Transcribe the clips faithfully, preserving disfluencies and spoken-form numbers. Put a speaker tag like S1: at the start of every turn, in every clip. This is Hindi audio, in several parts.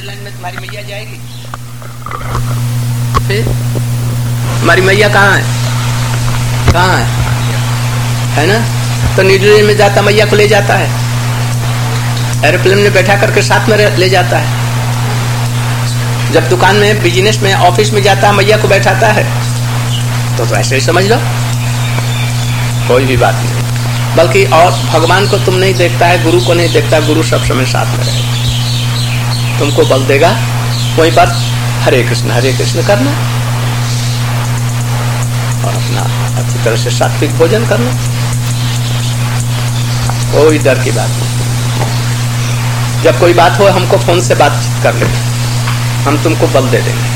S1: न्यूजीलैंड में तुम्हारी मैया जाएगी? फिर हमारी मैया कहाँ है? कहाँ है? है ना? तो न्यूजीलैंड में जाता मैया को ले जाता है, एरोप्लेन में बैठा करके साथ में ले जाता है। जब दुकान में, बिजनेस में, ऑफिस में जाता है मैया को बैठाता है। तो, तो ऐसे ही समझ लो, कोई भी बात नहीं। बल्कि और भगवान को तुम नहीं देखता है, गुरु को नहीं देखता, गुरु सब समय साथ में रहेगा, तुमको बल देगा। वहीं पर हरे कृष्ण हरे कृष्ण करना और अपना अच्छी तरह से सात्विक भोजन करना, कोई डर की बात नहीं। जब कोई बात हो हमको फोन से बातचीत कर लेना, हम तुमको बल दे देंगे।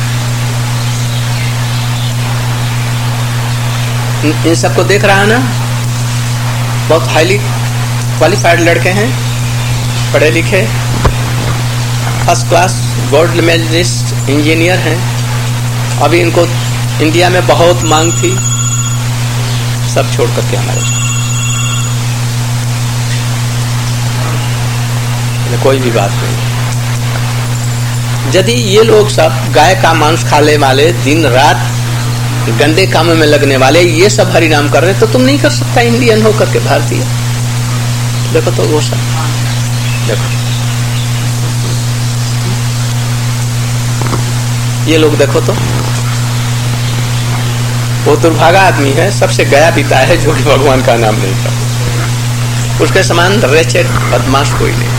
S1: इन सबको देख रहा है ना, बहुत हाईली क्वालिफाइड लड़के हैं, पढ़े लिखे, first class gold medalist engineer हैं। अभी इनको इंडिया में बहुत मांग थी, सब छोड़ करके हमारे कोई भी बात नहीं। यदि ये लोग सब गाय का मांस खाने वाले, दिन रात गंदे कामों में लगने वाले, ये सब हरि नाम कर रहे, तो तुम नहीं कर सकता इंडियन होकर के, भारतीय। देखो तो वो सब देखो, ये लोग देखो तो, वो दुर्भागा आदमी है, सबसे गया पिता है जो कि भगवान का नाम नहीं करता। उसके समान रेचेड बदमाश कोई नहीं।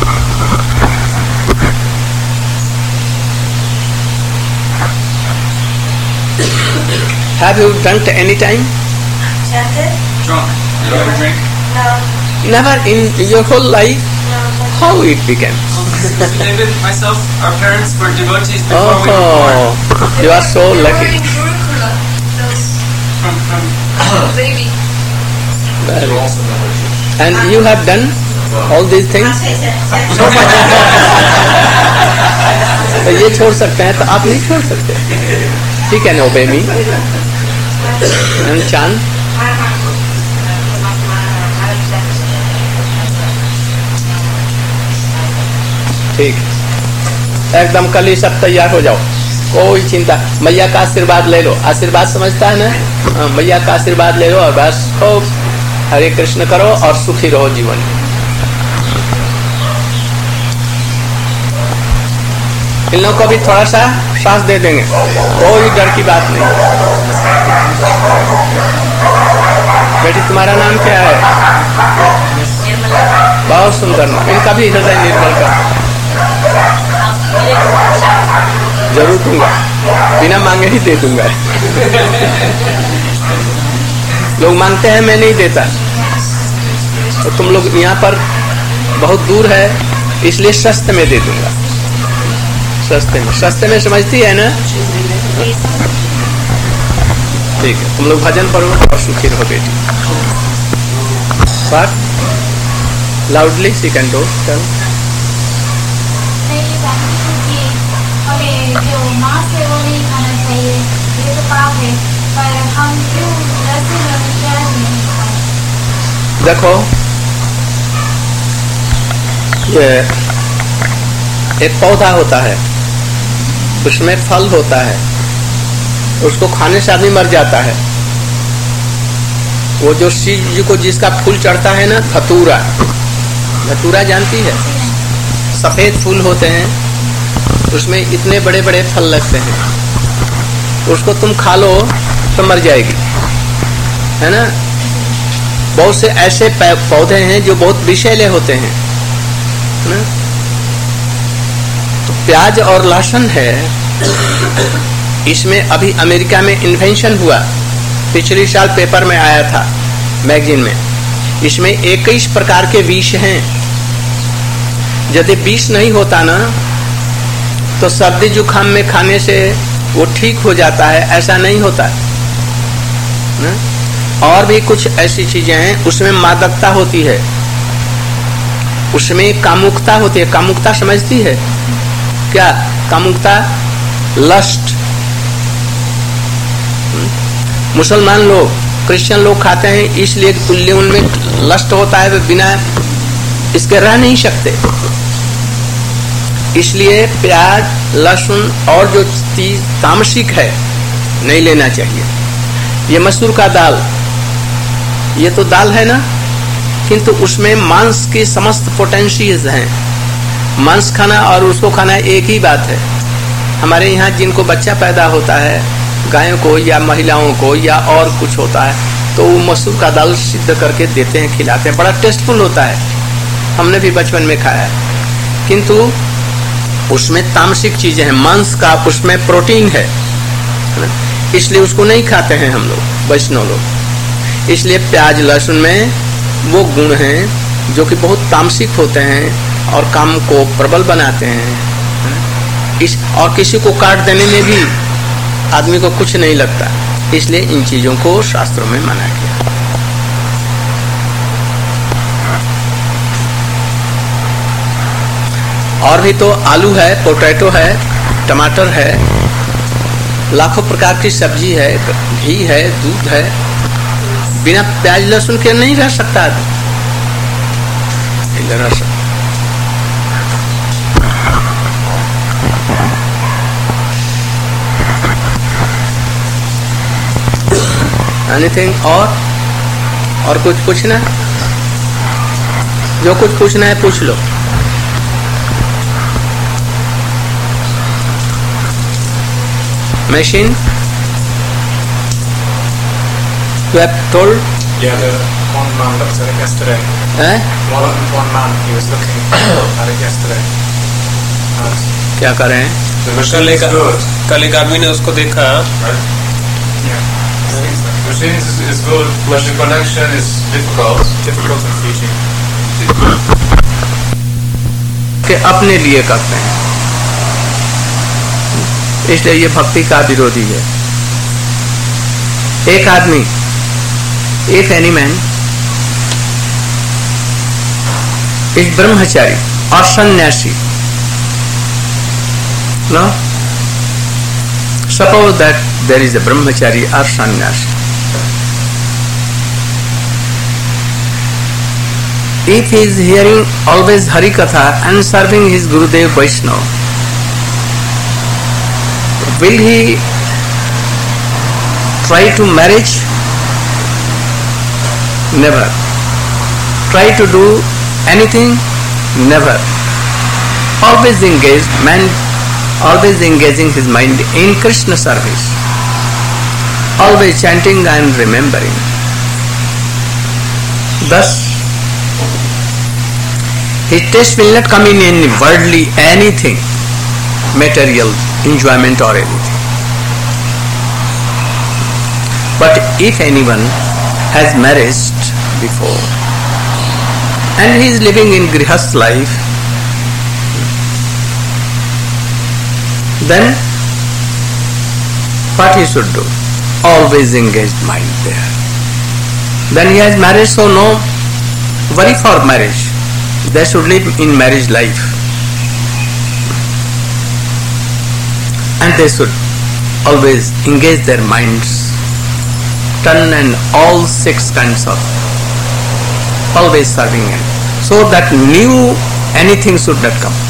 S1: Have you drunk any time?
S2: Chanted?
S3: Drunk. You ever drink?
S2: No.
S1: Never in your whole life?
S2: No.
S1: How it began?
S3: Even myself, our parents were devotees before we were born.
S1: Oh, you are so
S2: They
S1: lucky.
S2: were in Gurukula. Those
S3: From, from
S2: baby.
S1: Very. And you have done all these things? तो ये छोड़ सकते हैं, तो आप नहीं छोड़ सकते। He can obey me. And chant. ठीक, एकदम कल ही सब तैयार हो जाओ, कोई चिंता। मैया का आशीर्वाद ले लो, आशीर्वाद समझता है ना, मैया का आशीर्वाद ले लो और बस खूब हरे कृष्ण करो और सुखी रहो जीवन में। इन लोगों को भी थोड़ा सा सांस दे देंगे, कोई डर की बात नहीं। बेटी तुम्हारा नाम क्या है? बहुत सुंदर नाम, इनका भी हृदय निर्मल कर। जरूर दूंगा, बिना मांगे ही दे दूंगा। लोग मांगते हैं, मैं नहीं देता। तो तुम लोग यहाँ पर बहुत दूर है, इसलिए सस्ते में दे दूंगा। सस्ते में, सस्ते में समझती है ना? ठीक है, तुम लोग भजन पढ़ो और सुखी रहो बेटी। What? Loudly she can do. Tell.
S4: हमें जो मांस है वो नहीं खाना चाहिए, ये तो पाप है, पर हम क्यों लहसुन और प्याज नहीं खाएं?
S1: देखो, ये एक पौधा होता है, उसमें फल होता है, उसको खाने से आदमी मर जाता है। वो जो शिव जी को जिसका फूल चढ़ता है ना, धतूरा, धतूरा जानती है? सफेद फूल होते हैं, उसमें इतने बड़े बड़े फल लगते हैं, उसको तुम खा लो तो मर जाएगी, है ना? बहुत से ऐसे पौधे हैं जो बहुत विषैले होते हैं, है ना? तो प्याज और लहसुन है, इसमें अभी अमेरिका में इन्वेंशन हुआ, पिछले साल पेपर में आया था, मैगजीन में। इसमें इक्कीस प्रकार के विष हैं। यदि विष नहीं होता ना, तो सर्दी जुकाम में खाने से वो ठीक हो जाता है, ऐसा नहीं होता है ना? और भी कुछ ऐसी चीजें हैं, उसमें मादकता होती है, उसमें कामुकता होती है। कामुकता समझती है क्या? कामुकता, लस्ट। मुसलमान लोग, क्रिश्चियन लोग खाते हैं इसलिए कुल्ले उनमें लस्ट होता है, वे बिना इसके रह नहीं सकते। इसलिए प्याज लहसुन और जो चीज तामसिक है नहीं लेना चाहिए। ये मसूर का दाल, ये तो दाल है ना, किंतु उसमें मांस की समस्त पोटेंशियल्स हैं। मांस खाना और उसको खाना एक ही बात है। हमारे यहाँ जिनको बच्चा पैदा होता है, गायों को या महिलाओं को या और कुछ होता है, तो वो मसूर का दाल सिद्ध करके देते हैं, खिलाते हैं। बड़ा टेस्टफुल होता है, हमने भी बचपन में खाया है। किंतु उसमें तामसिक चीजें हैं, मांस का उसमें प्रोटीन है, इसलिए उसको नहीं खाते हैं हम लोग, वैष्णव लोग। इसलिए प्याज लहसुन में वो गुण हैं जो कि बहुत तामसिक होते हैं और काम को प्रबल बनाते हैं। इस और किसी को काट देने में भी आदमी को कुछ नहीं लगता, इसलिए इन चीजों को शास्त्रों में मना किया। और भी तो आलू है, पोटैटो है, टमाटर है, लाखों प्रकार की सब्जी है, घी है, दूध है। बिना प्याज लहसुन के नहीं रह सकता आदमी, रह सकता। एनीथिंग और और कुछ पूछना? जो कुछ पूछना है पूछ लो। Machine? You have told?
S5: Yeah, the one man looked at it yesterday.
S1: Eh?
S5: One, one man, he was looking at it yesterday. And
S1: क्या कर रहे हैं?
S5: the
S6: कल
S5: machine
S6: एक
S5: is good.
S6: कल एक आदमी ने उसको देखा,
S5: Right? Yeah. The machine is, is good, but the connection is difficult. Difficult in Fiji.
S1: कि अपने लिए करते हैं, इसलिए ये भक्ति का विरोधी है। एक आदमी, if any man is ब्रह्मचारी और सन्यासी, no? Suppose that there is a brahmachari or sannyasi. If he is hearing always Hari Katha and serving his Gurudev Vaishnava, will he try to marriage? Never. Try to do anything? Never. Always engaged, man always engaging his mind in Krishna service, always chanting and remembering. Thus, his taste will not come in any worldly anything, material enjoyment or anything. But if anyone has married before and he is living in grihast life, then what he should do? Always engaged mind there. Then he has marriage, so no worry for marriage. They should live in marriage life, and they should always engage their minds, turn and all six kinds of, always serving him, so that new anything should not come.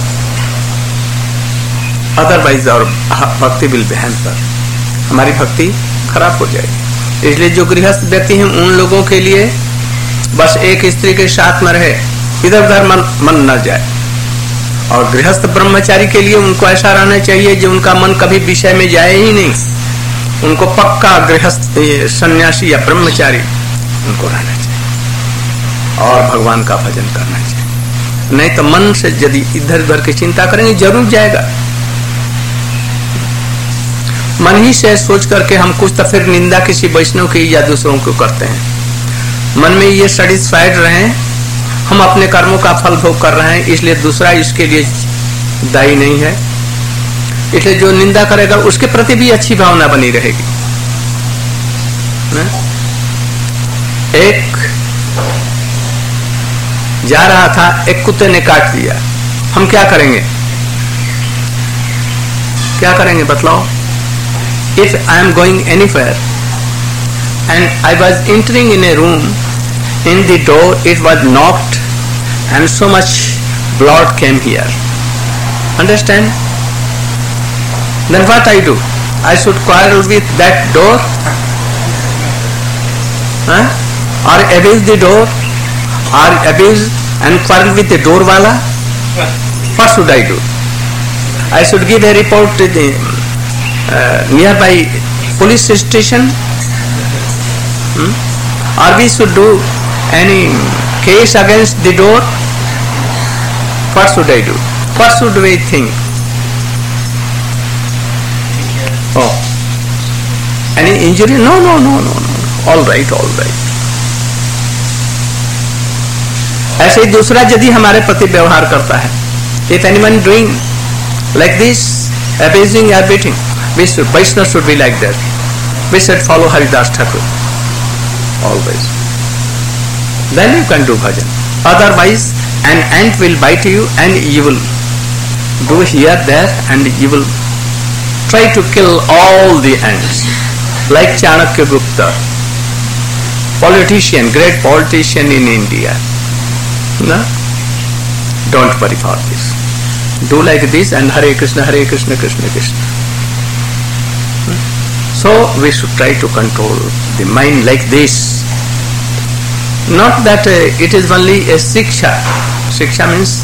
S1: Otherwise our bhakti will be hampered. हमारी भक्ति खराब हो जाएगी। इसलिए जो गृहस्थ व्यक्ति हैं उन लोगों के लिए बस एक स्त्री के साथ में रहे, इधर उधर मन मन न जाए। और गृहस्थ ब्रह्मचारी के लिए उनको ऐसा रहना चाहिए जो उनका मन कभी विषय में जाए ही नहीं। उनको पक्का गृहस्थ सन्यासी या ब्रह्मचारी उनको रहना चाहिए और भगवान का भजन करना चाहिए। नहीं तो मन से यदि इधर उधर की चिंता करेंगे जरूर जाएगा। मन ही से सोच करके हम कुछ तो फिर निंदा किसी वैष्णव की या दूसरों को करते हैं। मन में ये सेटिस्फाइड रहे हम अपने कर्मों का फल भोग कर रहे हैं, इसलिए दूसरा इसके लिए दायी नहीं है। इसलिए जो निंदा करेगा उसके प्रति भी अच्छी भावना बनी रहेगी। एक जा रहा था, एक कुत्ते ने काट दिया, हम क्या करेंगे? क्या करेंगे बतलाओ? If I am going anywhere and I was entering in a room, in the door it was knocked and so much blood came here. Understand? Then what I do? I should quarrel with that door? Huh? Or abuse the door? Or abuse and quarrel with the door wala? What should I do? I should give a report to the uh, nearby police station? Hmm? Or we should do any case against the door? What should I do? What should we think? Oh, any injury? No, no, no, no, no. All right, all right. ऐसे ही दूसरा यदि हमारे प्रति व्यवहार करता है, if anyone doing like this, abusing or beating, we should, Vaishnava should be like that. We should follow Haridas Thakur always. Then you can do bhajan. Otherwise, an ant will bite you and you will do here, there, and you will try to kill all the ants. Like Chanakya Gupta, politician, great politician in India. No? Don't worry for this. Do like this and Hare Krishna, Hare Krishna, Krishna Krishna. So we should try to control the mind like this. Not that uh, it is only a siksha. Siksha means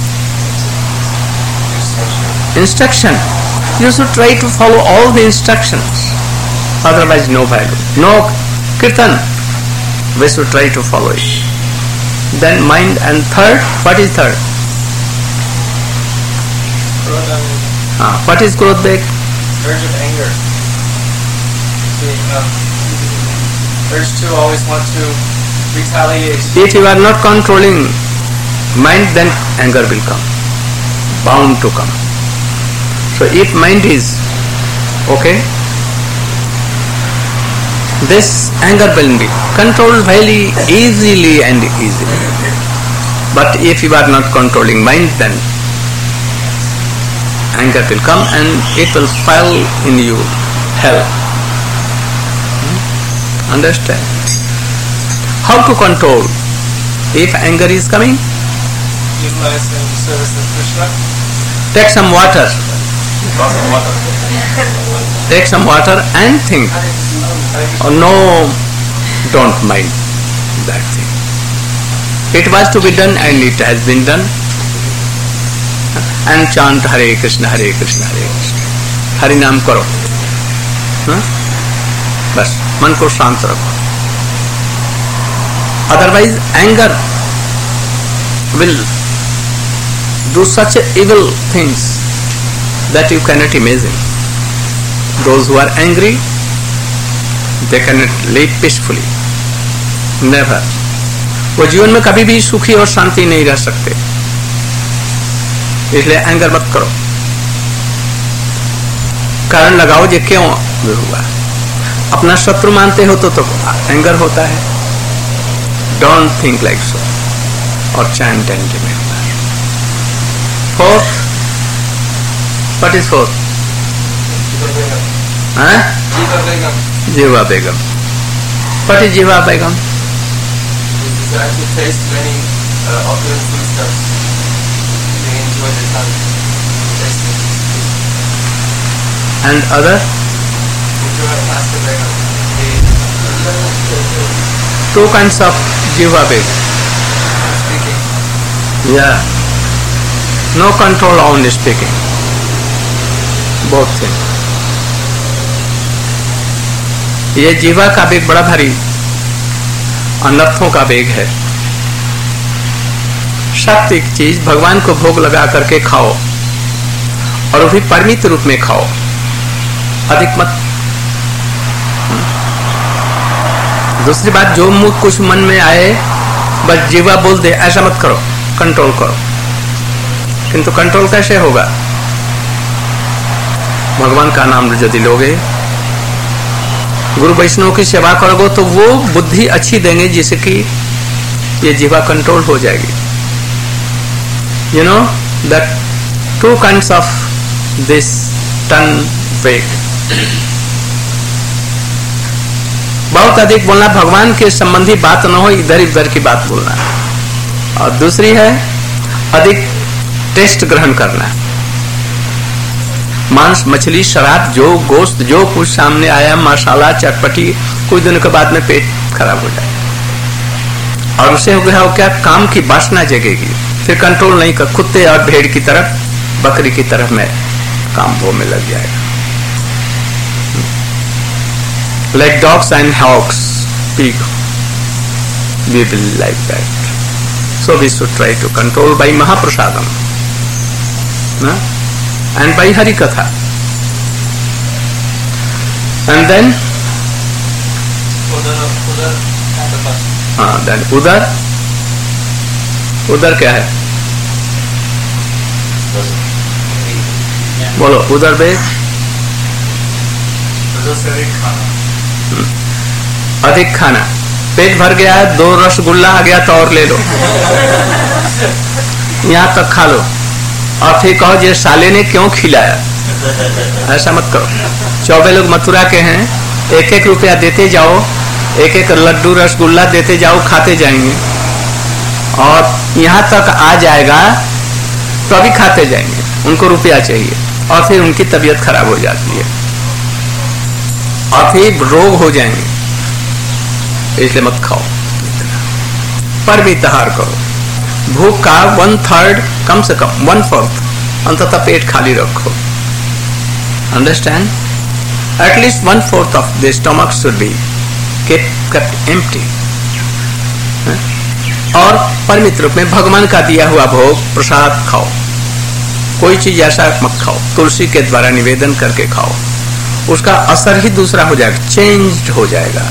S1: instruction. You should try to follow all the instructions. Otherwise no value. No kirtan. We should try to follow it. Then mind, and third, what is third? Ah, what is krodha?
S3: Urge of anger. The um, urge to always want to retaliate.
S1: If you are not controlling mind, then anger will come. Bound to come. So if mind is okay, this anger will be controlled very easily and easily. But if you are not controlling mind, then anger will come and it will fall in you hell. Hmm? Understand? How to control? If anger is coming,
S3: Utilize in service of Krishna.
S1: take some water.
S3: Lots of water.
S1: Take some water and think. Oh no, don't mind that thing. It was to be done and it has been done. And chant Hare Krishna, Hare Krishna, Hare Krishna. Hari Naam karo. Huh? बस मन को शांत रखो. Otherwise anger will do such evil things that you cannot imagine. Those who are angry, they cannot live peacefully. Never. वो जीवन में कभी भी सुखी और शांति नहीं रह सकते. इसलिए एंगर मत करो. कारण लगाओ ये क्यों हुआ. अपना शत्रु मानते हो तो तो एंगर होता है. Don't think like so. Or chant and remember. Fourth. What is fourth? Huh?
S3: Jiva Begum.
S1: Jiva Begum. What is Jiva Begum?
S3: The desire to taste many uh, opulent foodstuffs. They enjoy the tongue. Tasting.
S1: And other?
S3: Enjoy Master Begum.
S1: Two kinds of Jiva Begum.
S3: Speaking.
S1: Yeah. No control on speaking. Both things. ये जीवा का बेग बड़ा भारी अनर्थों का बेग है. सात्विक चीज भगवान को भोग लगा करके खाओ और वो भी परिमित रूप में खाओ. अधिक मत. दूसरी बात, जो मुख कुछ मन में आए बस जीवा बोल दे, ऐसा मत करो. कंट्रोल करो. किंतु कंट्रोल कैसे होगा? भगवान का नाम यदि लोगे, गुरु वैष्णव की सेवा करोगे तो वो बुद्धि अच्छी देंगे जिसकी ये जीवा कंट्रोल हो जाएगी. You know that two kinds of this टन वेग. बहुत अधिक बोलना, भगवान के संबंधी बात न हो, इधर उधर की बात बोलना. और दूसरी है अधिक टेस्ट ग्रहण करना. मांस, मछली, शराब, जो गोश्त, जो कुछ सामने आया, मसाला, चटपटी, कुछ दिनों के बाद में पेट खराब हो जाए और उसे हो गया हो क्या, काम की वासना जगेगी, फिर कंट्रोल नहीं कर, कुत्ते और भेड़ की तरफ, बकरी की तरफ में काम वो में लग जाएगा. Like dogs and hogs, pig, we will like that. So we should try to control by Mahaprasadam, no? And by Hari Katha. And then,
S3: Udar, udar,
S1: हाँ, then उदर, उदर क्या है? बोलो उदर बे. अधिक खाना, पेट भर गया है, दो रसगुल्ला आ गया तो और ले लो, यहाँ तक खा लो और फिर कहो ये साले ने क्यों खिलाया. ऐसा मत करो. चौबे लोग मथुरा के हैं, एक एक रुपया देते जाओ, एक एक लड्डू रसगुल्ला देते जाओ, खाते जाएंगे और यहाँ तक आ जाएगा तो अभी खाते जाएंगे. उनको रुपया चाहिए और फिर उनकी तबीयत खराब हो जाती है और फिर रोग हो जाएंगे. इसलिए मत खाओ, पर भी तहार करो. भूख का वन थर्ड, कम से कम वन फोर्थ, अंततः पेट खाली रखो. Understand? At least one fourth of the stomach should be kept empty. और परमित रूप में भगवान का दिया हुआ भोग प्रसाद खाओ. कोई चीज ऐसा मत खाओ, तुलसी के द्वारा निवेदन करके खाओ, उसका असर ही दूसरा हो जाएगा, चेंज हो जाएगा.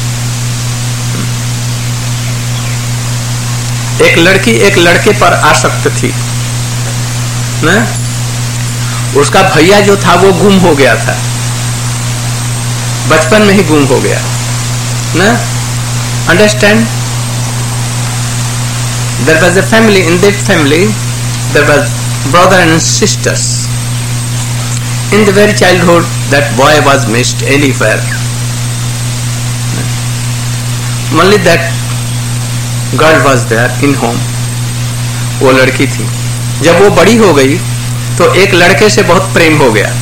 S1: एक लड़की एक लड़के पर आसक्त थी ना, उसका भैया जो था वो गुम हो गया था, बचपन में ही गुम हो गया ना. Understand? There was a family, in that family there was brother and sisters. In the very childhood that boy was missed anywhere. Only that girl was there in home. वो लड़की थी. जब वो बड़ी हो गई तो एक लड़के से बहुत प्रेम हो गया.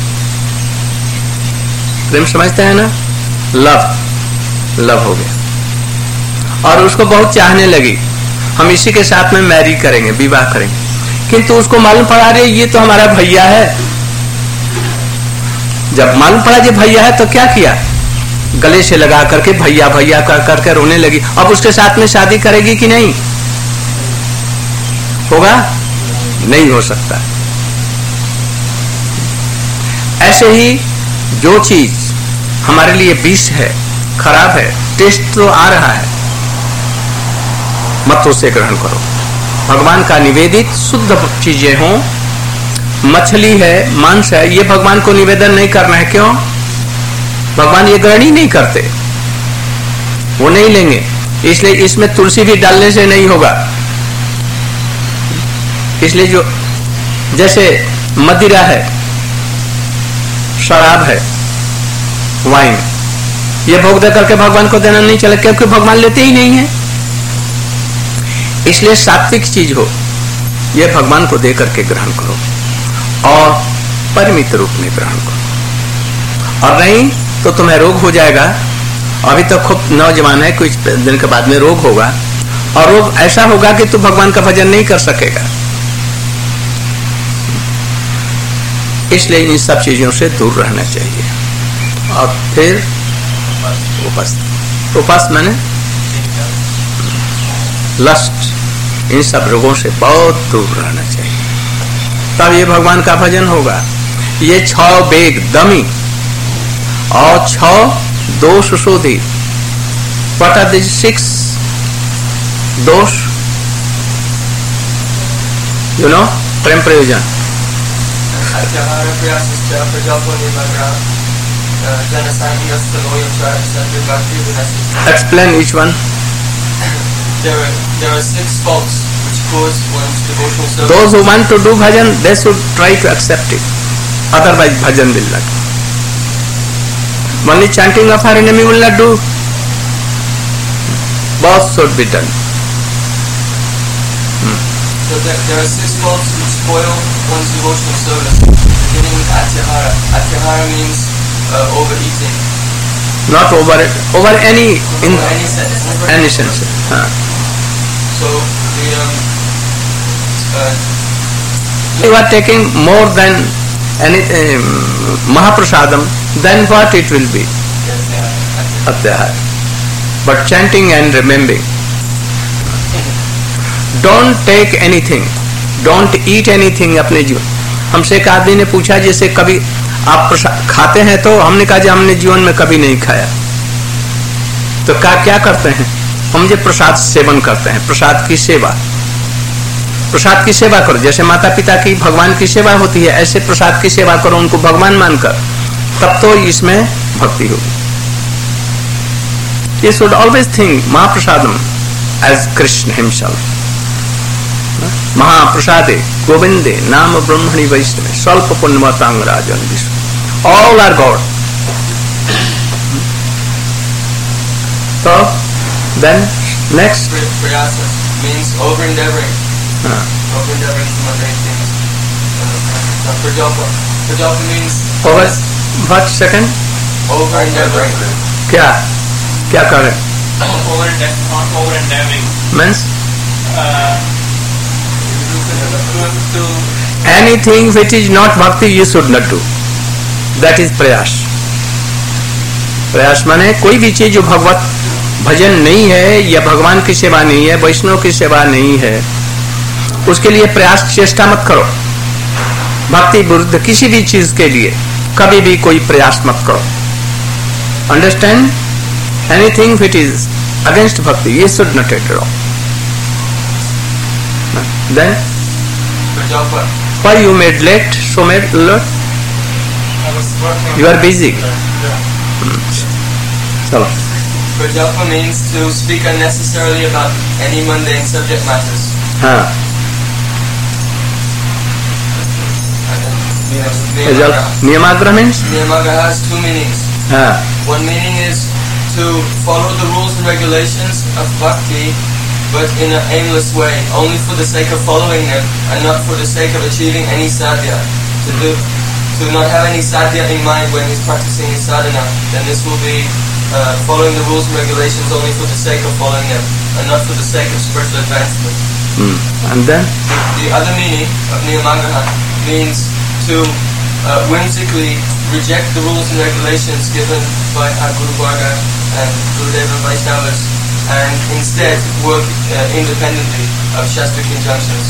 S1: प्रेम समझते हैं ना? लव, लव हो गया और उसको बहुत चाहने लगी. हम इसी के साथ में मैरी करेंगे, विवाह करेंगे. किंतु उसको मालूम पड़ा रे ये तो हमारा भैया है. जब मालूम पड़ा ये भैया है तो क्या किया, गले से लगा करके भैया भैया कर करके रोने लगी. अब उसके साथ में शादी करेगी कि नहीं? होगा? नहीं हो सकता. ऐसे ही जो चीज हमारे लिए विष है, खराब है, टेस्ट तो आ रहा है, मत उसे ग्रहण करो. भगवान का निवेदित शुद्ध चीजें हों, मछली है, मांस है, ये भगवान को निवेदन नहीं करना है. क्यों? भगवान ये ग्रहण ही नहीं करते, वो नहीं लेंगे. इसलिए इसमें तुलसी भी डालने से नहीं होगा. इसलिए जो जैसे मदिरा है, शराब है, वाइन, ये भोग दे करके भगवान को देना नहीं चले, क्योंकि भगवान लेते ही नहीं है. इसलिए सात्विक चीज हो, ये भगवान को दे करके ग्रहण करो और परिमित रूप में ग्रहण करो. और नहीं तो तुम्हें रोग हो जाएगा. अभी तो खूब नौजवान है, कुछ दिन के बाद में रोग होगा और रोग ऐसा होगा कि तू भगवान का भजन नहीं कर सकेगा. इसलिए इन सब चीजों से दूर रहना चाहिए. और फिर उपास, उपास माने लस्ट, इन सब रोगों से बहुत दूर रहना चाहिए. तब ये भगवान का भजन होगा. ये छह बेग दमी और छह दोष शोधित. व्हाट आर दिस सिक्स दोष? यू नो, प्रेम प्रयोजन. Explain each one.
S3: There are, there are six faults which cause one's devotional service.
S1: Those who want to do bhajan, they should try to accept it. Otherwise, bhajan will not. Only chanting of our enemy will not do. Both should be done. Hmm.
S3: So there, there are six faults which spoil one's devotional service, beginning with atya. Niyamagara means uh, overeating.
S1: Not over over any in
S3: Over any sense. Over
S1: any sense. हाँ.
S3: So the um, uh,
S1: You are taking more than any um, Mahaprasadam, then what it will be? Atyahar. But chanting and remembering. Don't take anything. Don't eat anything अपने जीवन. हमसे एक आदमी ने पूछा जैसे कभी आप प्रसाद खाते हैं, तो हमने कहा जी हमने जीवन में कभी नहीं खाया. तो क्या क्या करते हैं हम? जो प्रसाद सेवन करते हैं, प्रसाद की सेवा. प्रसाद की सेवा करो, जैसे माता पिता की भगवान की सेवा होती है, ऐसे प्रसाद की सेवा करो, उनको भगवान मानकर, तब तो इसमें भक्ति होगी. You should always think Mahaprasadam as Krishna himself. Mahaprasade, Govinde, Nama Brahmani Vaishnava, Salpa Punnmatang Rajan Vishnu. All are God. So, then, next.
S3: Prayasa means over endeavoring.
S1: Uh,
S3: Over endeavoring to mundane things. Uh, Prajapa. Prajapa means
S1: over, what second?
S3: over endeavoring.
S1: क्या क्या करें?
S5: over over endeavoring
S1: Means
S5: uh, to, to
S1: anything which is not bhakti you should not do. That is प्रयास. प्रयास माने कोई भी चीज जो भगवत भजन नहीं है, या भगवान की सेवा नहीं है, वैष्णव की सेवा नहीं है, उसके लिए प्रयास चेष्टा मत करो. भक्ति विरुद्ध किसी भी चीज के लिए कभी भी कोई प्रयास मत करो. Understand? Anything which is against bhakti you should not do. Then
S3: Prajapa.
S1: why you made late? So made late?
S5: I was working.
S1: You are busy.
S5: Yeah.
S1: चलो.
S3: Prajapa means to speak unnecessarily about any mundane subject matters.
S1: हाँ.
S3: Niyamagara.
S1: Niyamagraha means?
S3: Niyamagara has two meanings.
S1: हाँ.
S3: One meaning is to follow the rules and regulations of bhakti, but in an aimless way, only for the sake of following them, and not for the sake of achieving any sadhya. To do, to not have any sadhya in mind when he's practicing his sadhana, then this will be uh, following the rules and regulations only for the sake of following them, and not for the sake of spiritual advancement.
S1: Hmm. And then?
S3: The other meaning of Niyamagara means to uh, whimsically reject the rules and regulations given by our Guru Varga and Gurudeva Vaishnavas, and instead work uh, independently of Shastric injunctions.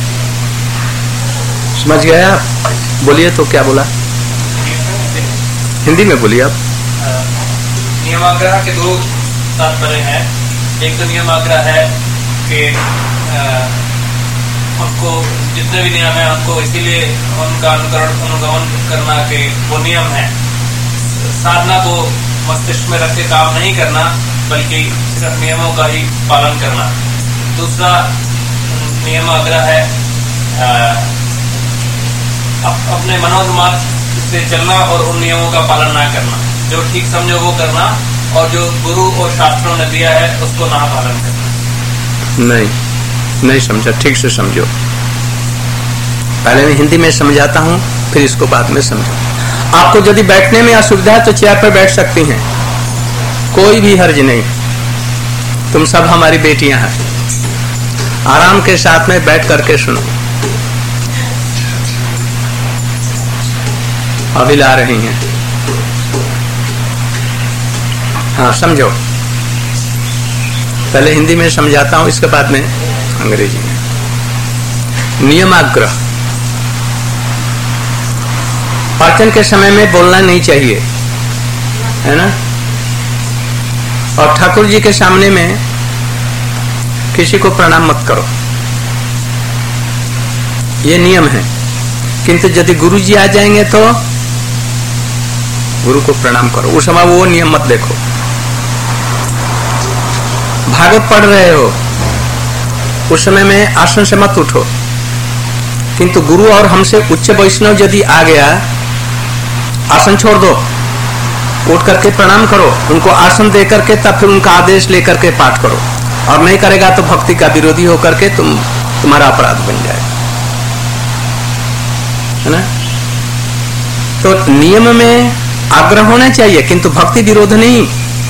S1: समझ गए आप? बोलिए तो क्या बोला? हिंदी में बोलिए आप.
S5: नियमाग्रह के दो तात्पर्य हैं. एक तो नियमाग्रह है कि उनको जितने भी नियम है उनको इसीलिए उनका अनुकरण अनुगमन करना कि वो नियम है. साधना को मस्तिष्क में रख के काम नहीं करना, बल्कि सिर्फ नियमों का ही पालन करना. दूसरा नियम आग्रह है आ, अप, अपने मनोन्माद से चलना और उन नियमों का पालन ना करना. जो ठीक समझो वो करना, और जो गुरु और शास्त्रों ने दिया है उसको ना पालन करना.
S1: नहीं, नहीं समझा. ठीक से समझो. पहले मैं हिंदी में समझाता हूँ, फिर इसको बाद में समझो. आपको यदि बैठने में असुविधा है तो चेयर पर बैठ सकती हैं, कोई भी हर्ज नहीं. तुम सब हमारी बेटियां हैं. आराम के साथ में बैठ करके सुनो. अभी ला रही हैं. हाँ समझो. पहले हिंदी में समझाता हूँ, इसके बाद में अंग्रेजी में. नियमाग्रह पाचन के समय में बोलना नहीं चाहिए, है ना. और ठाकुर जी के सामने में किसी को प्रणाम मत करो, ये नियम है. किंतु यदि गुरु जी आ जाएंगे तो गुरु को प्रणाम करो. उस समय वो नियम मत देखो. भागवत पढ़ रहे हो, उस समय में आसन से मत उठो. किंतु गुरु और हमसे उच्च वैष्णव यदि आ गया, आसन छोड़ दो, उठ करके प्रणाम करो, उनको आसन दे करके तब फिर उनका आदेश लेकर के पाठ करो. और नहीं करेगा तो भक्ति का विरोधी होकर के तुम तुम्हारा अपराध बन जाएगा, है ना. तो नियम में आग्रह होना चाहिए, किंतु भक्ति विरोध नहीं।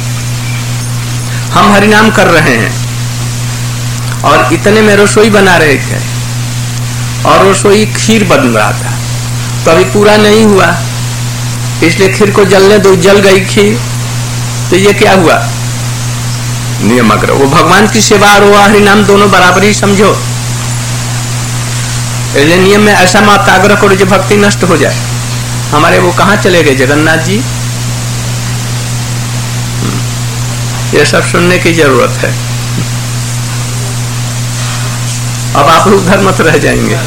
S1: हम हरिनाम कर रहे हैं और इतने में रसोई बना रहे थे और रसोई खीर बन रहा था, तो अभी पूरा नहीं हुआ, इसलिए खीर को जलने दो, जल गई खीर, तो ये क्या हुआ? नियम आग्रह। वो भगवान की सेवा और वो हरिनाम दोनों बराबर ही समझो। इसलिए नियम में ऐसा मत आग्रह करो जो भक्ति नष्ट हो जाए। हमारे वो कहाँ चले गए जगन्नाथ जी? ये सब सुनने की जरूरत है। अब आप लोग उधर मत रह जाएंगे।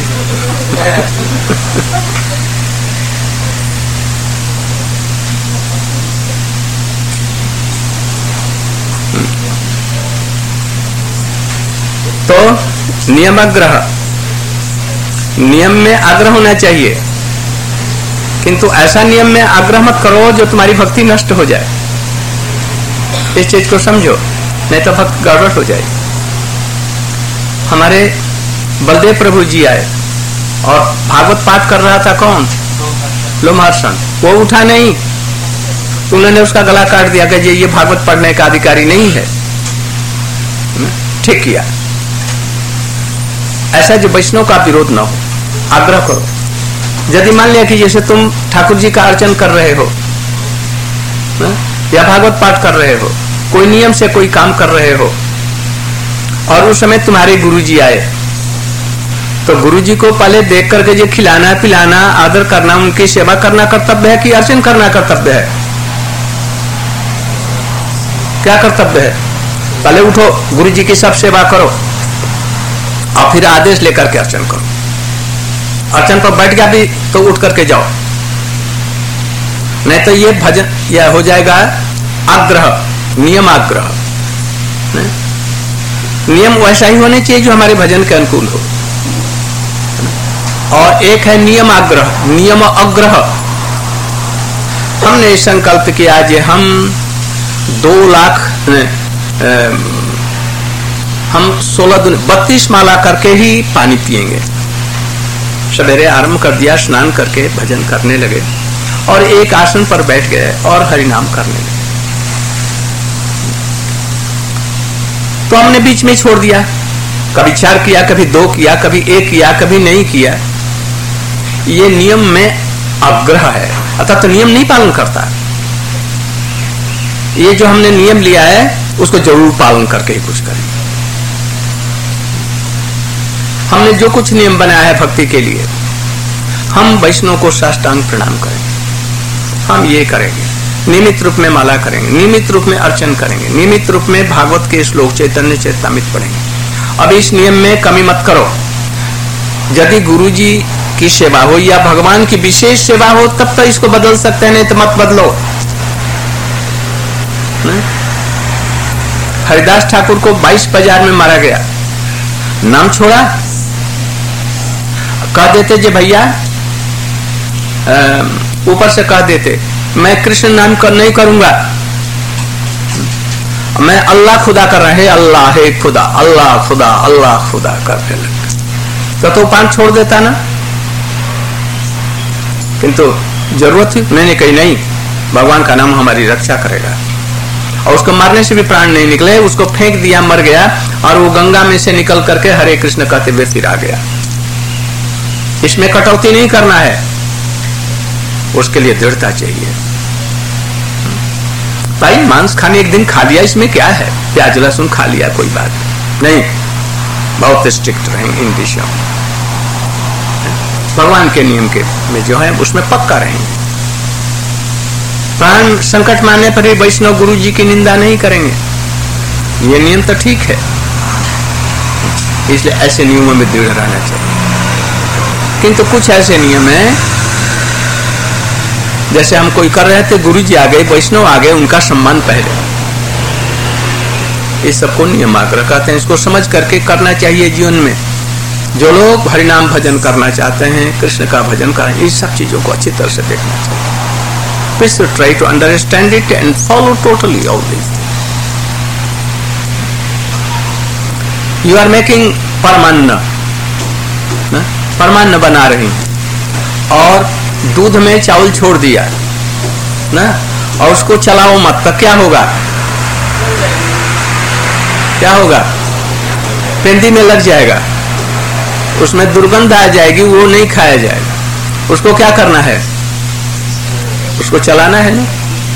S1: तो नियमाग्रह, नियम में आग्रह होना चाहिए, किंतु ऐसा नियम में आग्रह मत करो जो तुम्हारी भक्ति नष्ट हो जाए। इस चीज को समझो, नहीं तो भक्त गड़बड़ हो जाए। हमारे बलदेव प्रभु जी आए और भागवत पाठ कर रहा था कौन? लोमहर्षण। वो उठा नहीं, उन्होंने उसका गला काट दिया कि ये भागवत पढ़ने का अधिकारी नहीं है। ठीक किया। ऐसा जो वैष्णव का विरोध न हो, आग्रह करो। यदि मान लिया कि जैसे तुम ठाकुर जी का अर्चन कर रहे हो या भागवत पाठ कर रहे हो, कोई नियम से कोई काम कर रहे हो और उस समय तुम्हारे गुरुजी आए, तो गुरुजी को पहले देख करके जो खिलाना पिलाना आदर करना, उनकी सेवा करना कर्तव्य है कि अर्चन करना कर्तव्य है? क्या कर्तव्य है? पहले उठो, गुरुजी की सब सेवा करो और फिर आदेश लेकर के अर्चन करो। अर्चन पर बैठ गया भी तो उठ करके जाओ, नहीं तो ये भजन यह हो जाएगा आग्रह, नियम आग्रह। नियम वैसा ही होने चाहिए जो हमारे भजन के अनुकूल हो। और एक है नियम आग्रह, नियम अग्रह। हमने संकल्प किया जे हम दो लाख हम सोलह दिन बत्तीस माला करके ही पानी पिएंगे। सवेरे आरंभ कर दिया, स्नान करके भजन करने लगे और एक आसन पर बैठ गए और हरिनाम करने लगे। तो हमने बीच में छोड़ दिया, कभी चार किया, कभी दो किया, कभी एक किया, कभी नहीं किया। ये नियम में आग्रह है, अर्थात तो नियम नहीं पालन करता। ये जो हमने नियम लिया है उसको जरूर पालन करके ही कुछ करें। हमने जो कुछ नियम बनाया है भक्ति के लिए, हम वैष्णव को साष्टांग प्रणाम करेंगे, हम ये करेंगे, नियमित रूप में माला करेंगे, नियमित रूप में अर्चन करेंगे, नियमित रूप में भागवत के श्लोक चैतन्य चेतामित पढ़ेंगे। अब इस नियम में कमी मत करो। यदि गुरु जी की सेवा हो या भगवान की विशेष सेवा हो तब तो इसको बदल सकते हैं, नहीं तो मत बदलो। हरिदास ठाकुर को बाईस बाजार में मारा गया, नाम छोड़ा, कह देते जे भैया, ऊपर से कह देते मैं कृष्ण नाम कर नहीं करूंगा, मैं अल्लाह खुदा कर रहा है, अल्लाह है खुदा, अल्लाह खुदा, अल्लाह खुदा करने लग तो तो पान छोड़ देता ना। किंतु जरूरत थी, मैंने कही नहीं, भगवान का नाम हमारी रक्षा करेगा। और उसको मारने से भी प्राण नहीं निकले, उसको फेंक दिया, मर गया और वो गंगा में से निकल करके हरे कृष्ण कहते हुए फिर आ गया। इसमें कटौती नहीं करना है, उसके लिए दृढ़ता चाहिए। भाई मांस खाने एक दिन खा लिया, इसमें क्या है, प्याज लहसुन खा लिया, कोई बात नहीं, बहुत स्ट्रिक्ट रहेंगे इन विषयों। भगवान के नियम के में जो है उसमें पक्का रहेंगे। प्राण संकट में आने पर भी वैष्णव गुरु जी की निंदा नहीं करेंगे, ये नियम तो ठीक है। इसलिए ऐसे नियमों में दृढ़ रहना चाहिए। किंतु कुछ ऐसे नियम है, जैसे हम कोई कर रहे थे, गुरु जी आ गए, वैष्णव आ गए, उनका सम्मान पहले, इस सबको नियम आग्रह कहते हैं। इसको समझ करके करना चाहिए जीवन में। जो लोग हरिनाम भजन करना चाहते हैं, कृष्ण का भजन करें, इस सब चीजों को अच्छी तरह से देखना चाहिए। Please try to understand it and follow totally all these things. You are making परमान्न, परमान्न बना रही हैं और दूध में चावल छोड़ दिया ना और उसको चलाओ मत, तो क्या होगा? क्या होगा? पेंदी में लग जाएगा, उसमें दुर्गंध आ जाएगी, वो नहीं खाया जाएगा। उसको क्या करना है? उसको चलाना है ना।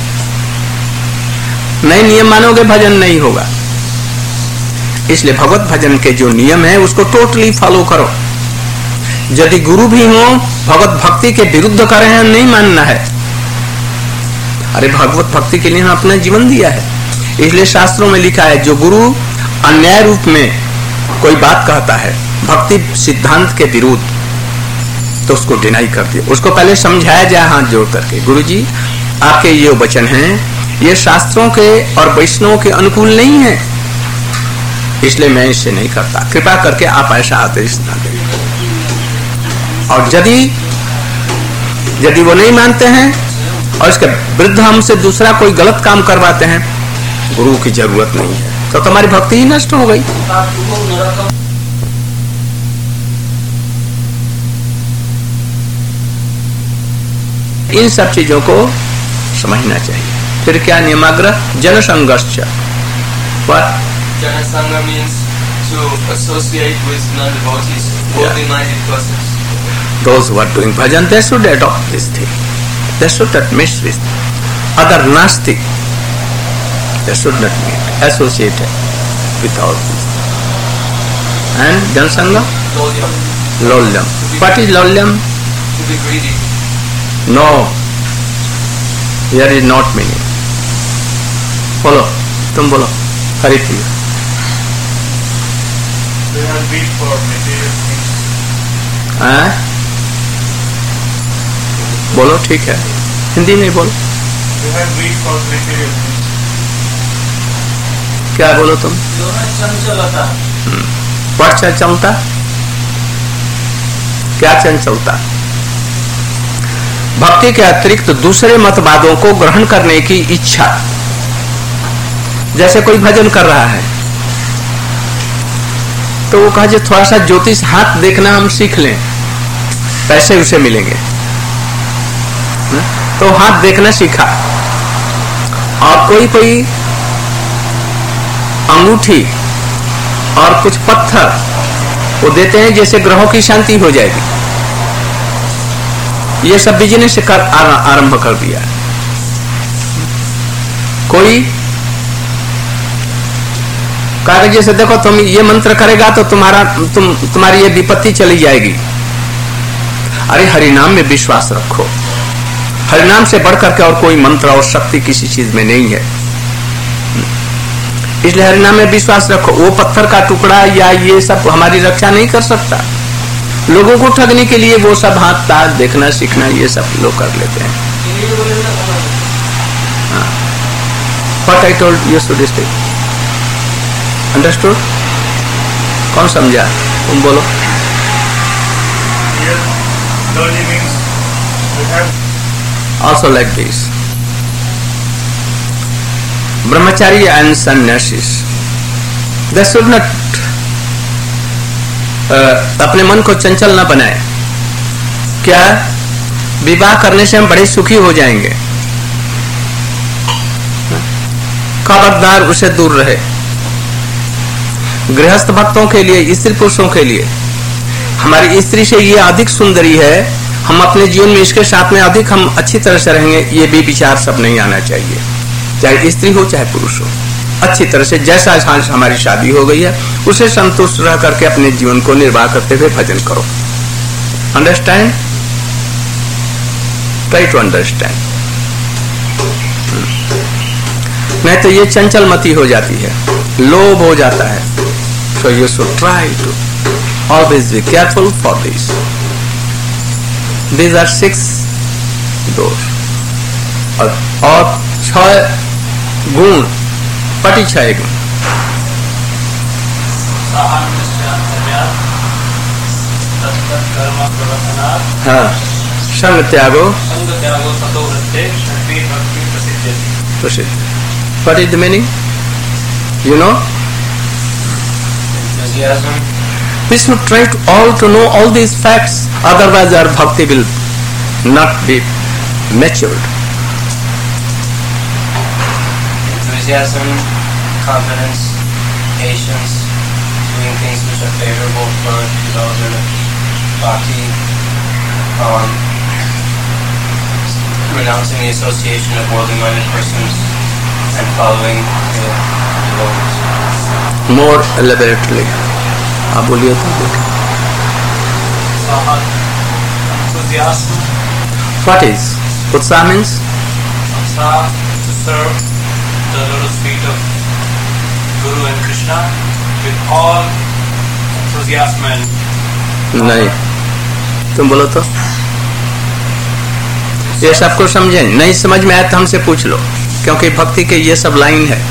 S1: नहीं नियम मानोगे भजन नहीं होगा। इसलिए भगवत भजन के जो नियम है उसको टोटली फॉलो करो। यदि गुरु भी हो भगवत भक्ति के विरुद्ध कर रहे हैं, नहीं मानना है। अरे भगवत भक्ति के लिए हम अपना जीवन दिया है। इसलिए शास्त्रों में लिखा है जो गुरु अन्याय रूप में कोई बात कहता है भक्ति सिद्धांत के विरुद्ध, तो उसको डिनाई कर दिया। उसको पहले समझाया जाए हाथ जोड़ करके, गुरु जी आपके ये वचन हैं ये शास्त्रों के और वैष्णवों के अनुकूल नहीं है, इसलिए मैं इससे नहीं करता, कृपा करके आप ऐसा आदेश ना दें। और यदि यदि वो नहीं मानते हैं और इसके विरुद्ध हमसे दूसरा कोई गलत काम करवाते हैं, गुरु की जरूरत नहीं है, तो तुम्हारी भक्ति ही नष्ट हो गई। इन सब चीजों को समझना चाहिए। फिर क्या नियमाग्रह? जनसंघर्ष।
S3: Janasanga means to associate with non-devotees, holy-minded persons.
S1: Those who are doing bhajan, they should adopt this thing. They should not mix with other nasty. They should not meet, associate with all this. And Janasanga?
S3: Lolyam.
S1: Lolyam. What is lolyam?
S3: To be greedy.
S1: No. Here is not meaning. Follow. तुम बोलो. हरि प्रिय.
S6: They have greed for material things.
S1: हाँ? बोलो ठीक है, हिंदी में बोलो।
S6: They have greed for material things.
S1: क्या बोलो तुम?
S5: चंचलता।
S1: what चंचलता? क्या चंचलता? भक्ति के अतिरिक्त दूसरे मतवादों को ग्रहण करने की इच्छा। जैसे कोई भजन कर रहा है तो वो कहा थोड़ा सा ज्योतिष हाथ देखना हम सीख लें, पैसे उसे मिलेंगे, तो हाथ देखना सीखा। और कोई कोई अंगूठी और कुछ पत्थर वो देते हैं जैसे ग्रहों की शांति हो जाएगी। ये सब बिजनेस कर आरंभ कर दिया। कोई कहा जैसे देखो तुम ये मंत्र करेगा तो तुम्हारा तुम तुम्हारी ये विपत्ति चली जाएगी। अरे हरिनाम में विश्वास रखो, हरिनाम से बढ़कर के और कोई मंत्र और शक्ति किसी चीज में नहीं है, इसलिए हरिनाम में विश्वास रखो। वो पत्थर का टुकड़ा या ये सब हमारी रक्षा नहीं कर सकता। लोगों को ठगने के लिए वो सब हाथ ताज देखना सीखना ये सब लोग कर लेते हैं। What I told you should stay. Understood? कौन समझा? तुम बोलो।
S6: Here, logic means we have
S1: Also like this. Brahmachari and sannyasis, they should not uh, अपने मन को चंचल न बनाए। क्या विवाह करने से हम बड़े सुखी हो जाएंगे? खबरदार उसे दूर रहे। गृहस्थ भक्तों के लिए, स्त्री पुरुषों के लिए, हमारी स्त्री से ये अधिक सुंदरी है, हम अपने जीवन में इसके साथ में अधिक हम अच्छी तरह से रहेंगे, ये भी विचार सब नहीं आना चाहिए। चाहे स्त्री हो चाहे पुरुष हो, अच्छी तरह से जैसा हमारी शादी हो गई है उसे संतुष्ट रह करके अपने जीवन को निर्वाह करते हुए भजन करो। अंडरस्टैंड? Try to understand. नहीं तो ये चंचल मती हो जाती है, लोभ हो जाता है। So you should try to always be careful for this. These are six doors. और, और छह गुण, पटी छह गुण। हाँ, संग त्यागो प्रसिद्ध। What is the meaning? You know? We should try to all to know all these facts, otherwise our bhakti will not be matured.
S7: Enthusiasm, confidence, patience, doing things which are favorable for development of bhakti, um, renouncing the association of worldly-minded persons, and following the devotees.
S1: More elaborately. आप बोलिए तो देखिए.
S5: enthusiasm.
S1: What is उत्साह means?
S5: Utsaha to serve the lotus feet of Guru and Krishna with all enthusiasm and
S1: नहीं, तुम बोलो तो. ये सबको समझे, नहीं समझ में आया तो हमसे पूछ लो, क्योंकि भक्ति के ये सब लाइन है.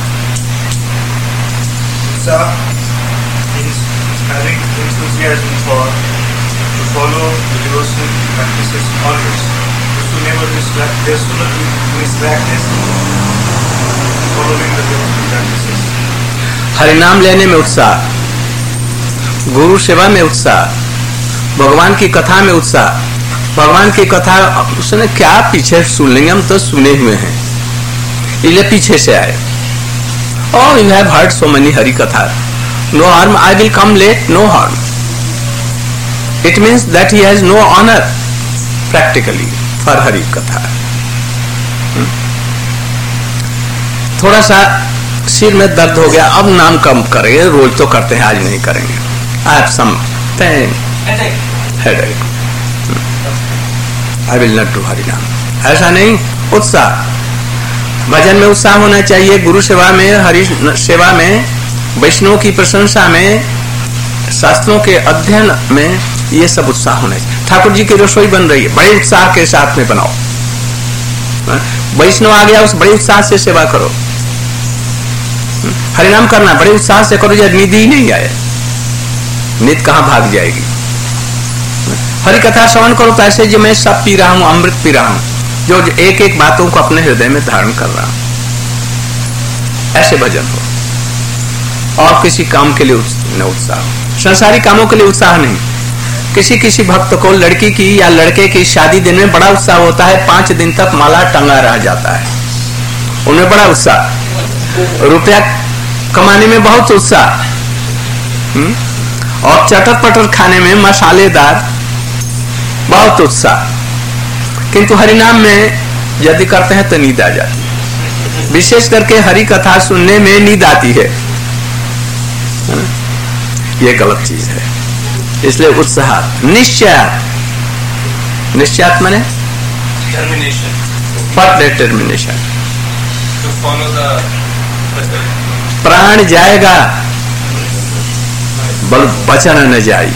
S6: Utsaha means having enthusiasm for to follow the devotional practices always. Just to never distract, just to not miss practice, following the devotional practices.
S1: हरिनाम लेने में उत्साह, गुरु सेवा में उत्साह, भगवान की कथा में उत्साह. भगवान की कथा उसने क्या पीछे सुन लेंगे, हम तो सुने हुए हैं, इसलिए पीछे से आए. Oh, you have heard so many Hari Katha. No harm, I will come late, no harm. It means that he has no honor practically for Hari Katha. Hmm? थोड़ा सा सिर में दर्द हो गया, अब नाम कम करेंगे, रोज तो करते हैं, आज नहीं करेंगे. I have some pain, headache. I will not do Hari Naam. ऐसा नहीं, उत्साह. भजन में उत्साह होना चाहिए, गुरु सेवा में, हरि सेवा में, वैष्णव की प्रशंसा में, शास्त्रों के अध्ययन में, ये सब उत्साह होना चाहिए. ठाकुर जी की रसोई बन रही है, बड़े उत्साह के साथ में बनाओ. वैष्णव आ गया, उस बड़े उत्साह से सेवा करो. हरिनाम करना बड़े उत्साह से करो, जब निधि ही नहीं आए, नित कहाँ भाग जाएगी. हरि कथा श्रवण करो तो ऐसे जो मैं सब पी रहा हूं, अमृत पी रहा हूं, जो एक एक बातों को अपने हृदय में धारण कर रहा हूं, ऐसे भजन हो. और किसी काम के लिए न उत्साह, संसारी कामों के लिए उत्साह नहीं. किसी किसी भक्त को लड़की की या लड़के की शादी दिन में बड़ा उत्साह होता है, पांच दिन तक माला टंगा रह जाता है, उनमें बड़ा उत्साह. रुपया कमाने में बहुत उत्साह, और चटर पटर खाने में मसालेदार बहुत उत्साह. किंतु हरिनाम में यदि करते हैं तो नींद आ जाती है. विशेष करके हरि कथा सुनने में नींद आती है, ये गलत चीज है. इसलिए उत्साह, निश्चय, निश्चय माने
S5: determination
S1: what determination,
S5: to follow the
S1: प्राण जाएगा बल बचन न जाई,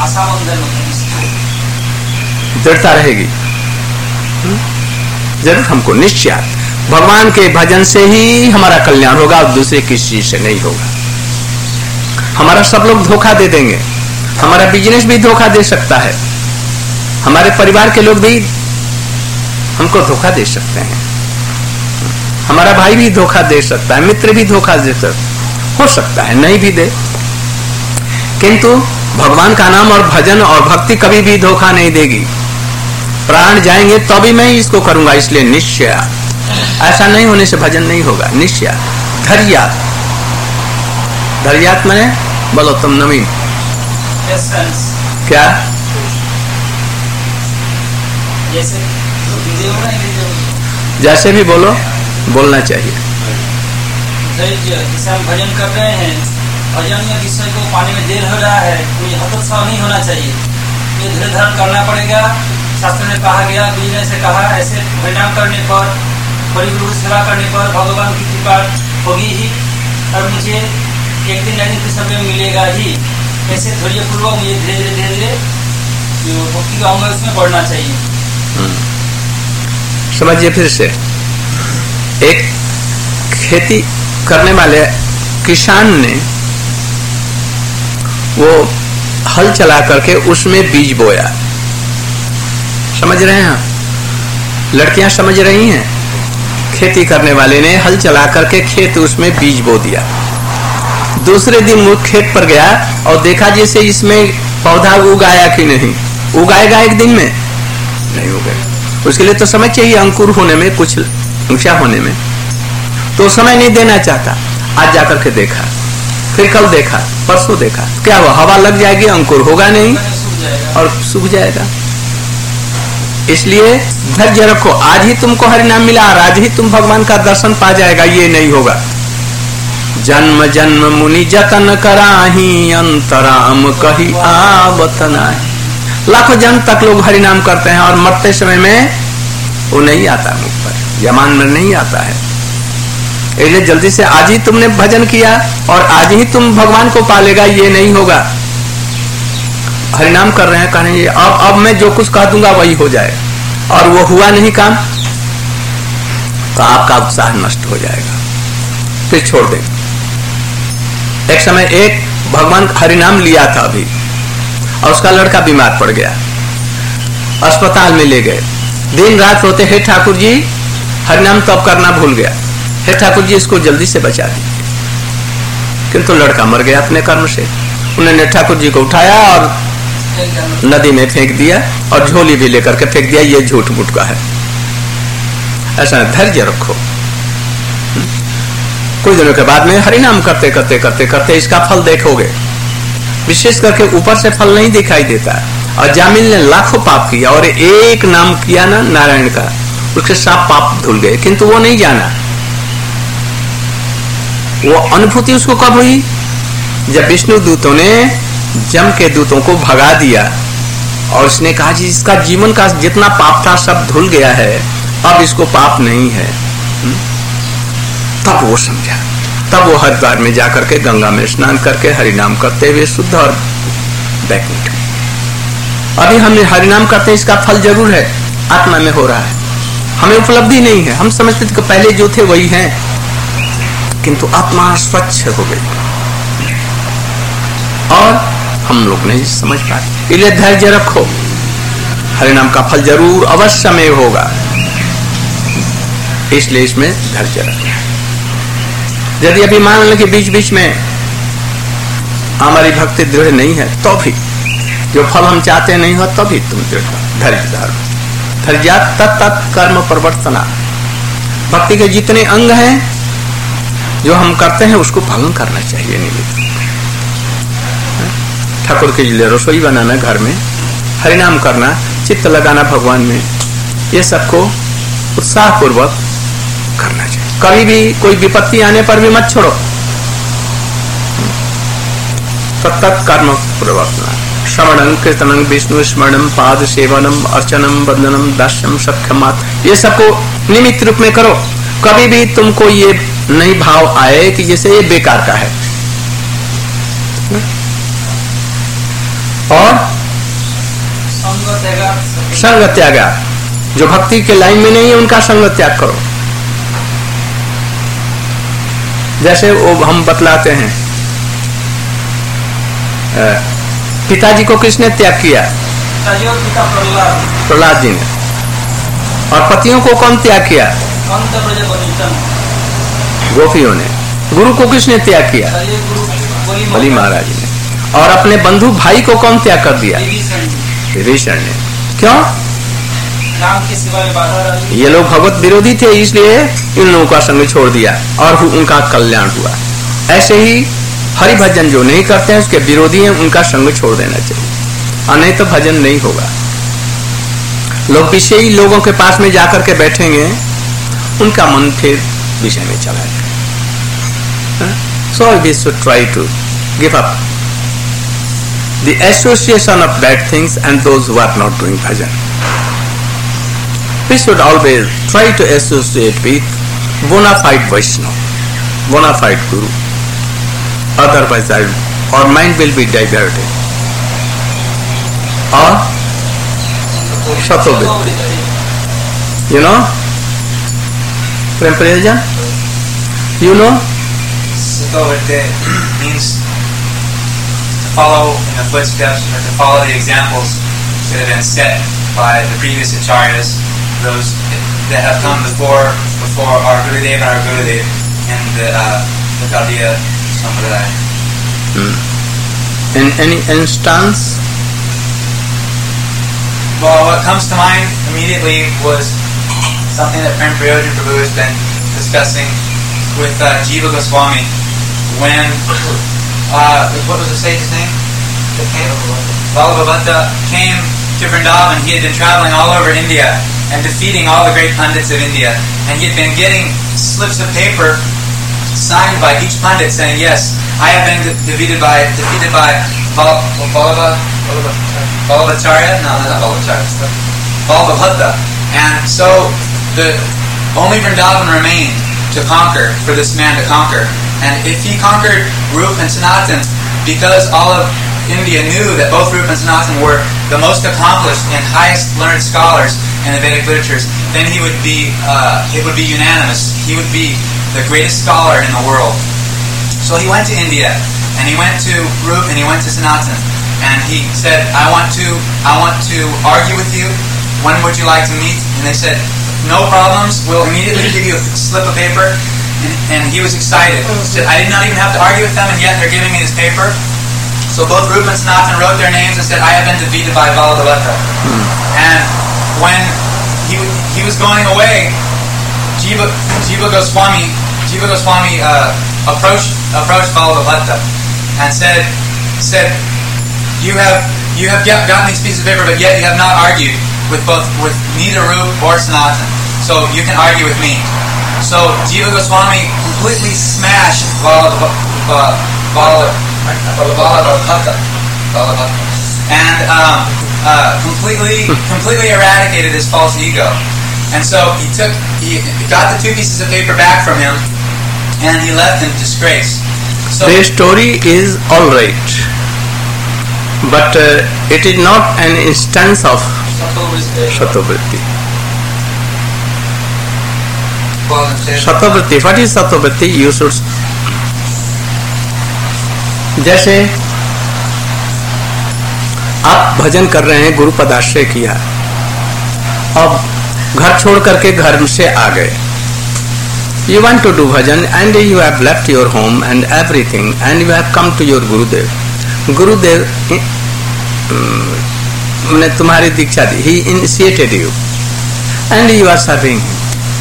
S1: दृढ़ता रहेगी. जरूर हमको निश्चय, भगवान के भजन से ही हमारा कल्याण होगा और दूसरे किसी चीज से नहीं होगा. हमारा सब लोग धोखा दे देंगे, हमारा बिजनेस भी धोखा दे सकता है, हमारे परिवार के लोग भी हमको धोखा दे सकते हैं, हमारा भाई भी धोखा दे सकता है, मित्र भी धोखा दे सकता हो सकता है, नहीं भी दे. किंतु भगवान का नाम और भजन और भक्ति कभी भी धोखा नहीं देगी. प्राण जाएंगे तो भी मैं इसको करूंगा, इसलिए निश्चय. ऐसा नहीं होने से भजन नहीं होगा. निश्चय, धैर्यात, धैर्यात माने बोलो तुम नवीन, क्या
S7: जैसे
S1: जैसे भी बोलो, बोलना चाहिए.
S7: धैर्य, जैसे हम भजन कर रहे हैं, भजन में विषय को पाने में देर हो रहा है, कोई हतोत्साह नहीं होना चाहिए, ये धैर्य धारण करना पड़ेगा. शास्त्र में कहा गया, गुरु ने से कहा, ऐसे परिणाम करने पर, बड़ी गुरु सेवा करने पर भगवान की कृपा होगी ही, और मुझे एक दिन न दिन समय मिलेगा ही. ऐसे धैर्य पूर्वक मुझे धीरे धीरे धीरे धीरे जो भक्ति का अंग उसमें बढ़ना चाहिए.
S1: समझिए फिर से, एक खेती करने वाले किसान ने वो हल चला करके उसमें बीज बोया. समझ रहे हैं आप? लड़कियां समझ रही हैं? खेती करने वाले ने हल चला करके खेत उसमें बीज बो दिया. दूसरे दिन वो खेत पर गया और देखा जैसे इसमें पौधा उगाया कि नहीं. उगाएगा एक दिन में? नहीं उगाएगा. उसके लिए तो समय चाहिए अंकुर होने में, कुछ ऊंचा होने में, तो समय नहीं देना चाहता। आज जाकर के देखा, फिर कल देखा, परसों देखा, क्या हुआ? हवा लग जाएगी, अंकुर होगा नहीं और सूख जाएगा। इसलिए धैर्य रखो। आज ही तुमको हरि नाम मिला और आज ही तुम भगवान का दर्शन पा जाएगा, ये नहीं होगा। जन्म जन्म मुनि जतन कराही, अंतराम कही आवत नाही। लाखों जन्म तक लोग हरि नाम करते हैं और मरते समय में वो नहीं आता मुख पर, जमान में नहीं आता है। इसलिए जल्दी से आज ही तुमने भजन किया और आज ही तुम भगवान को पालेगा, ये नहीं होगा। हरिनाम कर रहे हैं, कहेंगे अब अब मैं जो कुछ कह दूंगा वही हो जाए, और वो हुआ नहीं काम, तो आपका उत्साह नष्ट हो जाएगा, फिर छोड़ देंगे। एक समय एक भगवान हरिनाम लिया था अभी, और उसका लड़का बीमार पड़ गया, अस्पताल में ले गए। दिन रात रोते, हे ठाकुर जी हरिनाम तब करना भूल गया, हे ठाकुर जी इसको जल्दी से बचा दीजिए। किंतु लड़का मर गया अपने कर्म से। उन्होंने ठाकुर जी को उठाया और नदी में फेंक दिया और झोली भी लेकर के फेंक दिया। ये झूठ मूठ का है, ऐसा धैर्य रखो। कुछ दिनों के बाद में हरिनाम करते करते करते करते इसका फल देखोगे। विशेष करके ऊपर से फल नहीं दिखाई देता। और जामिल ने लाखों पाप किया और एक नाम किया ना नारायण का, उसके सब पाप धुल गए, किंतु वो नहीं जाना। वो अनुभूति उसको कब हुई? जब विष्णु दूतों ने जम के दूतों को भगा दिया और उसने कहा जी इसका जीवन का जितना पाप था सब धुल गया है, अब इसको पाप नहीं है। तब वो समझा, तब वो हरिद्वार में जाकर के गंगा में स्नान करके हरिनाम करते हुए शुद्ध और बैकुंठ। अभी हम हरिनाम करते हैं, इसका फल जरूर है, आत्मा में हो रहा है, हमें उपलब्धि नहीं है। हम समझते थे कि पहले जो थे वही हैं, किंतु आत्मा स्वच्छ हो गई और हम लोग नहीं समझ पाते। इसलिए धैर्य रखो, हरिनाम का फल जरूर अवश्य में होगा, इसलिए इसमें धैर्य रखना। यदि अभी मान लो कि बीच बीच में हमारी भक्ति दृढ़ नहीं है, तो भी जो फल हम चाहते नहीं हो, तो भी तुम दृढ़ धैर्य धारो। धैर्य तत्त कर्म प्रवर्तना। भक्ति के जितने अंग हैं जो हम करते हैं उसको पालन करना चाहिए निमित्त। ठाकुर के लिए रसोई बनाना, घर में हरिनाम करना, चित्त लगाना भगवान में, ये सबको उत्साह पूर्वक करना चाहिए। कभी भी कोई विपत्ति आने पर भी मत छोड़ो। तत्त कर्म प्रवर्तना। श्रवणं कीर्तनं विष्णु स्मरणं पाद सेवनम अर्चनम वंदनम दास्यम सख्यमात, ये सबको निमित्त रूप में करो। कभी भी तुमको ये नहीं भाव आए कि जैसे ये बेकार का है। और संग त्याग, जो भक्ति के लाइन में नहीं है उनका संग त्याग करो। जैसे वो हम बतलाते हैं, पिताजी को किसने त्याग किया? प्रहलाद जी ने। और पतियों को कौन त्याग किया? गोपियों ने। गुरु को किसने त्याग किया? बलि महाराज ने। और अपने बंधु भाई को कौन त्याग कर दिया? विभीषण ने। क्यों?
S7: राम के सिवा में बाधा रही।
S1: ये लोग भगवत विरोधी थे, इसलिए इन लोगों का संग छोड़ दिया और उनका कल्याण हुआ। ऐसे ही हरि भजन जो नहीं करते हैं उसके विरोधी हैं, उनका संग छोड़ देना चाहिए, और नहीं तो भजन नहीं होगा। लोग विषयी लोगों के पास में जाकर के बैठेंगे, उनका मन फिर विषय में चला जाएगा। So we should try to give up the association of bad things and those who are not doing bhajan. We should always try to associate with bona fide Vaishnava, bona fide Guru. Otherwise our mind will be diverted. Or Satovit. You know? Prem Priyajan? You know?
S8: Satovit means follow in the footsteps or to follow the examples that have been set by the previous acharyas, those that have come before before our Gurudev and our Gurudev and the, uh, the Gaudiya Sampradaya.
S1: Hmm. In any instance?
S8: well, what comes to mind immediately was something that Prem Prayojan Prabhu has been discussing with uh, Jiva Goswami when, uh, what was the sage's name? Vallabhabhatta came to Vrindavan. He had been traveling all over India and defeating all the great pundits of India. And he had been getting slips of paper signed by each pundit saying, yes, I have been de- defeated by defeated by Val- Vallabha, Vallabhacharya? No, not Vallabhacharya. Vallabhabhatta. And so the only Vrindavan remained to conquer, for this man to conquer. And if he conquered Rup and Sanatan, because all of India knew that both Rup and Sanatan were the most accomplished and highest learned scholars in the Vedic literatures, then he would be, uh, it would be unanimous. He would be the greatest scholar in the world. So he went to India, and he went to Rup and he went to Sanatan, and he said, I want to, I want to argue with you. When would you like to meet? And they said, no problems. We'll immediately give you a slip of paper. And, and he was excited. He said, I did not even have to argue with them, and yet they're giving me this paper. So both Rup and Sanatan wrote their names and said, I have been defeated by Vallabhabhatta. Hmm. And when he he was going away, Jiva, Jiva Goswami, Jiva Goswami uh, approached approached Vallabhabhatta and said, said, you have you have get, gotten these pieces of paper, but yet you have not argued with both with neither Rup or Sanatan. So you can argue with me. So Jiva Goswami completely smashed Vallabhabhatta, Vallabhabhatta, and um, uh, completely completely eradicated his false ego. And so he took he got the two pieces of paper back from him, and he left in disgrace. So
S1: the story is all right, but uh, it is not an instance of Satovritti. Satovritti. What is Satovritti? You should. जैसे आप भजन कर रहे हैं, गुरु पदाश्रय किया, अब घर छोड़ करके घर से आ गए. You want to do bhajan and you have left your home and everything and you have come to your Gurudev. Gurudev ने तुम्हारी दीक्षा दी. He initiated you and you are serving him.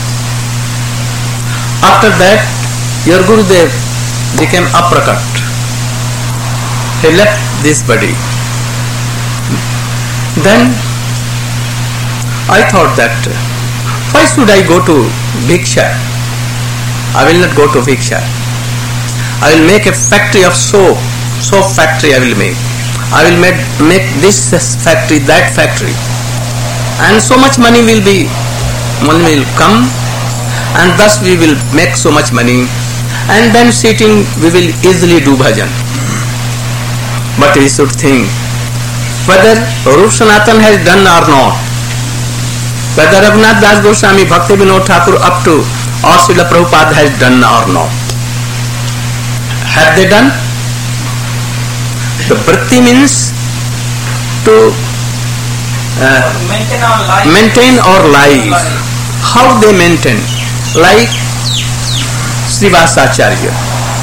S1: After that your Gurudev became aprakat. He left this body. Then I thought that why should I go to Bhiksha? I will not go to Bhiksha. I will make a factory of soap. Soap factory I will make. I will make, make this factory, that factory. And so much money will be, money will come, and thus we will make so much money. And then sitting we will easily do bhajan. But we should think whether Rup Sanatan has done or not, whether Raghunath Das Goswami, Bhakti Vinod Thakur up to or Srila Prabhupada has done or not. Have they done? The vritti means to uh,
S7: maintain our life.
S1: Maintain our life. How they maintain? Like Srivasacharya.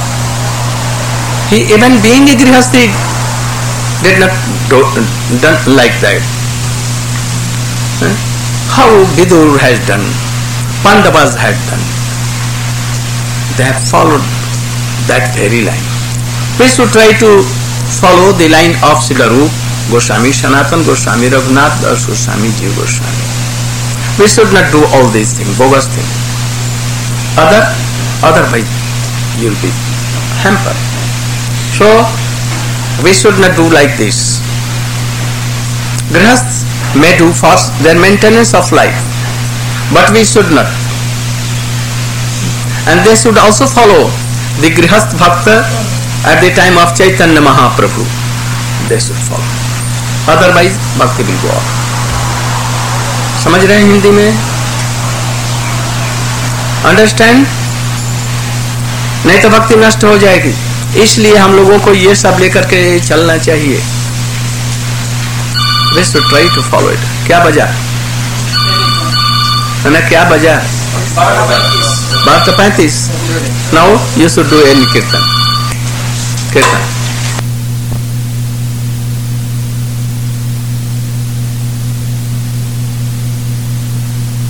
S1: He, even being a grihastha, did not do, done like that. Huh? How Vidur has done, Pandavas had done. They have followed that very line. We should try to follow the line of Srila Rup Goswami, Sanatan Goswami, Raghunath Das Goswami, Jiva Goswami. We should not do all these things, bogus things. Other, otherwise you will be hampered. So we should not do like this. Grihasthas may do for their maintenance of life, but we should not. And they should also follow the Grihastha Bhakta at the time of Chaitanya Mahaprabhu. They should follow. Otherwise, Bhakti will go off. समझ रहे हैं हिंदी में? Understand? नहीं तो भक्ति नष्ट हो जाएगी. इसलिए हम लोगों को ये सब लेकर के चलना चाहिए. We should try to follow it. क्या बजा? ना क्या बजा? बारह पैंतीस. Now you should do any kirtan. Kirtan.